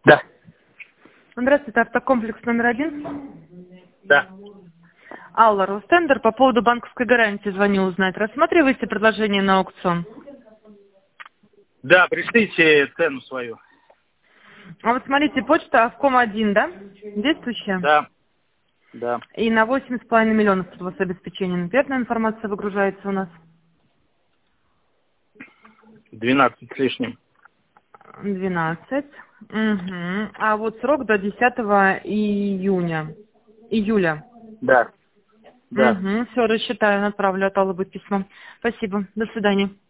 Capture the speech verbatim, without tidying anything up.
Да. Здравствуйте, автокомплекс номер один. Да. Алла Ростендер, по поводу банковской гарантии звоню узнать. Рассматриваете предложение на аукцион? Да, пришлите цену свою. А вот смотрите, почта Авком один, да? Действующая? Да. Да. И на восемь с половиной миллионов у вас обеспечение. Верная информация выгружается у нас? двенадцать с лишним. двенадцать. Угу. А вот срок до десятого июня. Июля. Да. Да. Угу. Все, рассчитаю, направлю от Аллы будет письмо. Спасибо. До свидания.